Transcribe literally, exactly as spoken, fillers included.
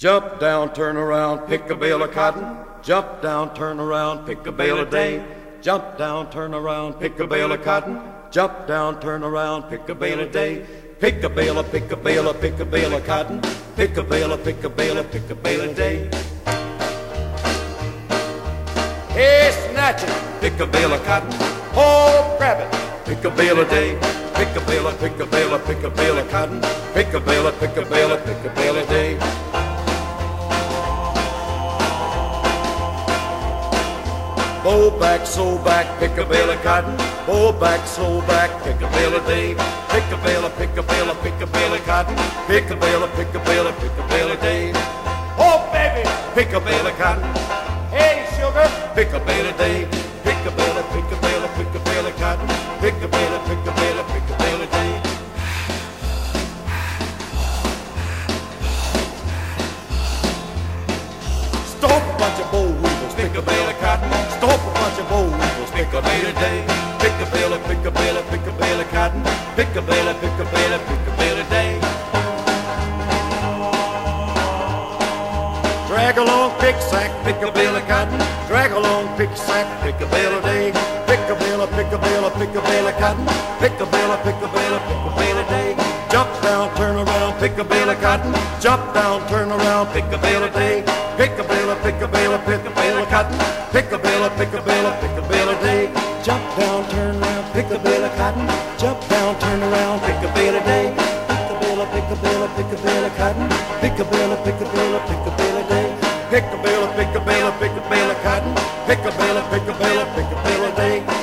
Jump down, turn around, pick a bale of cotton. Jump down, turn around, pick a bale a day. Jump down, turn around, pick a bale of cotton. Jump down, turn around, pick a bale a day. Pick a bale, a pick a bale, a pick a bale of cotton. Pick a bale, a pick a bale, a pick a bale a day. Hey, snatch it, pick a bale of cotton. Oh, grab it, pick a bale a day. Pick a bale, a pick a bale, a pick a bale of cotton. Pick a bale, a pick a bale, a pick a bale a day. Bow back, sew back, pick a bale of cotton. Bow back, sew back, pick a bale a day. Pick a bale, pick a bale, pick a bale of cotton. Pick a bale, pick a bale, pick a bale a day. Oh baby, pick a bale of cotton. Hey sugar, pick a bale a day. Pick a bale, pick a bale, pick a bale of cotton. Pick a bale, pick a bale, pick a bale a day. Stomp a bunch of boll weevils, pick a bale of cotton. Stomp a bunch of boll weevils, pick a bale a day. Pick a bale, pick a bale, pick a bale of cotton. Pick a bale, pick a bale, pick a bale a day. Drag along, pick sack, pick a bale of cotton. Drag along, pick sack, pick a bale a day. Pick a bale, pick a bale, pick a bale of cotton. Pick a bale, pick a bale, pick a bale a day. Jump down, turn around, pick a bale of cotton. Jump down, turn around, pick a bale a day. Pick a bale, pick a bale, pick a bale of cotton. Pick a bale, pick a bale, pick a bale a day. Jump down, turn around, pick a bale of cotton. Jump down, turn around, pick a bale a day. Pick a bale, pick a bale, pick a bale of cotton. Pick a bale, pick a bale, pick a bale a day. Pick a bale, pick a bale, pick a bale of cotton. Pick a bale, pick a bale, pick a bale a day.